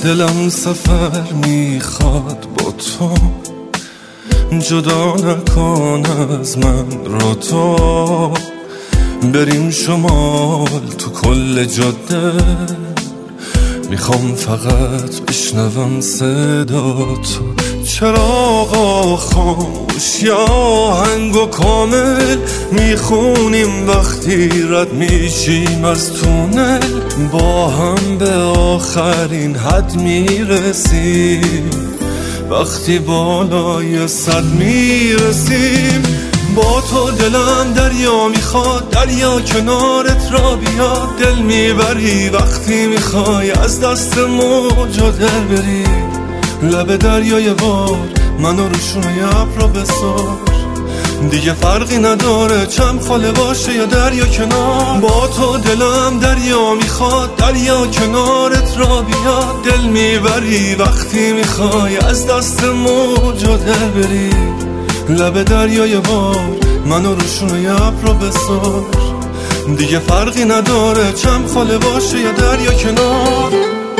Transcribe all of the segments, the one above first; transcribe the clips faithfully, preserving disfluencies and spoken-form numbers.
دلم سفر میخواد با تو، جدا نکن از من را تو. بریم شمال تو کل جاده، میخوام فقط بشنوم صدا تو. چراغا خاموش یا آهنگ و کامل میخونیم وقتی رد میشیم از تونل. با هم به آخرین حد میرسیم وقتی بالای صد میرسیم. با تو دلم دریا میخواد، دریا کنارت را بیاد. دل میبری وقتی میخوای از دست موجا در بری. لب دریای بار منو روشونه ابرا بسار. دیگه فرقی نداره چم خاله باشه یا دریا کنار. با تو دلم دریا میخواد، دریا کنارت را بیاد. دل میبری وقتی میخوای از دست موجا در بری. لب دریای بار منو روشونه ابرا بسار. دیگه فرقی نداره چم خاله باشه یا دریا کنار.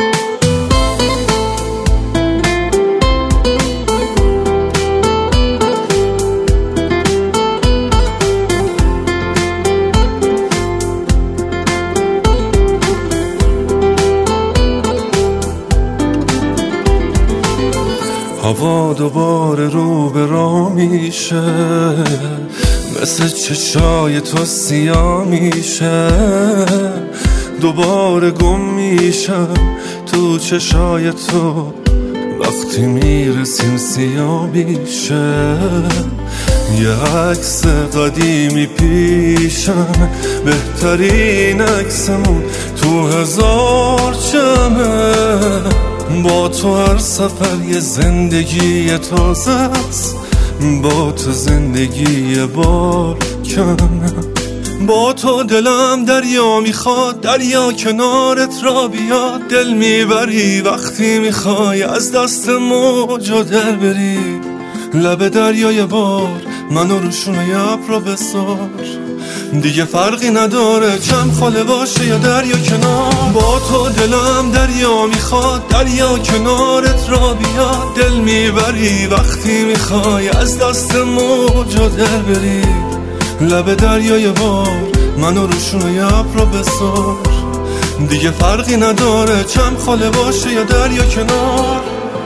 هوا دوباره رو به راه میشه، مثل چشای تو سیاه میشه. دوباره گم میشم تو چشای تو وقتی میرسیم سیاه میشه. یه عکس قدیمی پیشم، بهترین عکسمون تو هزار جمعه. با تو هر سفر یه زندگی تازه است، با تو زندگی بار کمه. با تو دلم دریا میخواد، دریا کنارت را بیاد. دل میبری وقتی میخوای از دست موجا در بری. لب دریای بار منو روشونه ابرا بسار. دیگه فرقی نداره چم خاله باشه یا دریا کنار. با تو دلم دریا میخواد، دریا کنارت را بیاد. دل میبری وقتی میخوای از دست موجا در بری. لب دریای بار منو روشونه ابرا بسار. دیگه فرقی نداره چم خاله باشه یا دریا کنار.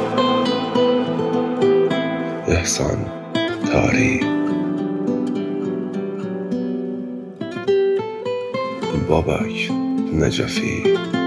احسان تاری، بابک نجفی.